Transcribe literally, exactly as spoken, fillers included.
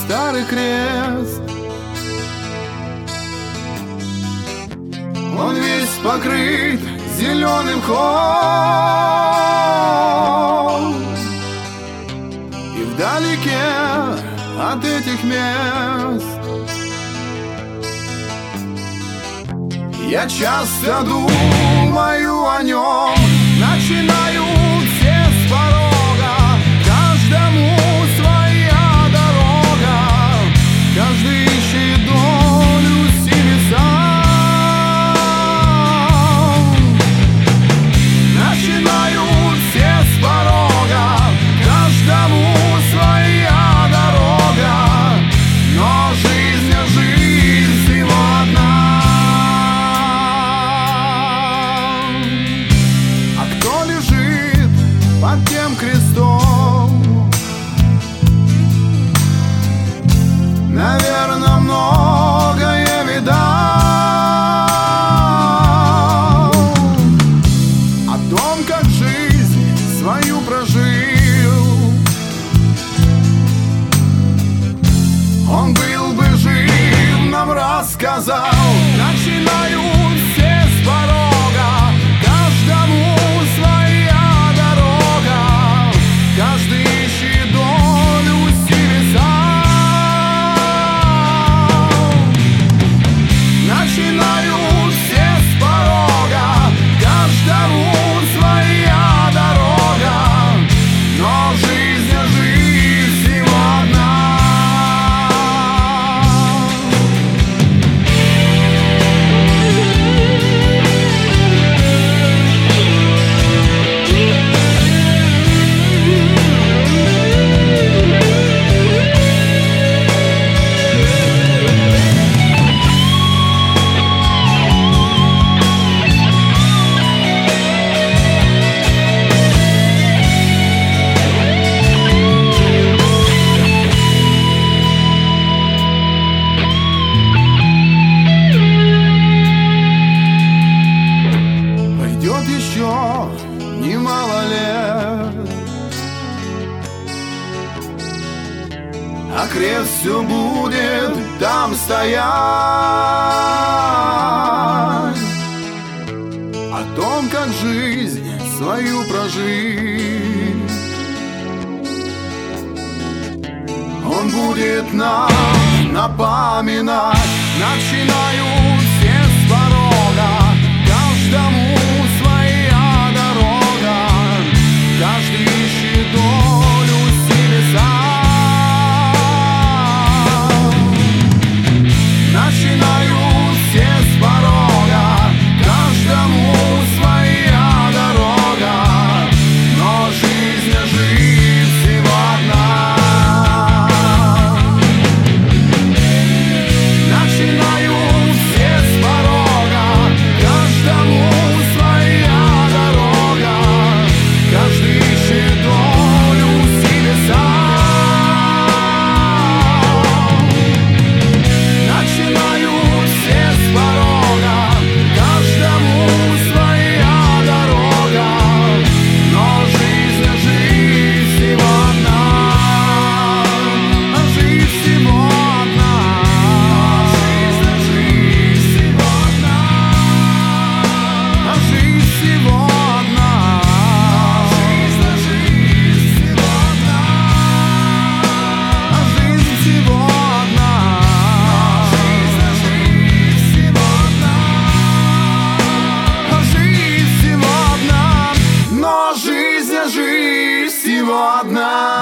старый крест. Он весь покрыт зеленым мхом, и вдалеке от этих мест я часто думаю о нем. Начинаю все с порога, каждому своя дорога, каждый ищет долю себе сам. Начинаю все с порога, каждому своя дорога, но жизнь, жизнь всего одна. Под тем крестом, наверное, многое видал о том, как жизнь свою прожил. Он был бы жив, нам рассказал. Начинаю все с порога, каждому своя. Каждый ищет долю себе сам. Начинаю все с порога, каждому своя дорога, но жизнь, жизнь всего одна. Немало лет, а крест все будет там стоять. О том, как жизнь свою прожить, он будет нам напоминать. Начинаю все с порога, каждому своя дорога, каждый ищет долю себе сам. Начинаю все с порога, каждому своя дорога, но жизнь, жизнь всего одна. Начинаю все с порога, каждому своя дорога, каждый ищет долю себе сам. Начинаю все с порога, каждому своя дорога, но жизнь, жизнь всего одна. Жизнь всего одна. Жизнь, жизнь всего одна. Жизнь всего одна. Жизнь, жизнь всего одна. Жизнь всего одна. Жизнь, жизнь всего одна. Жизнь всего одна. Но жизнь, жизнь всего одна.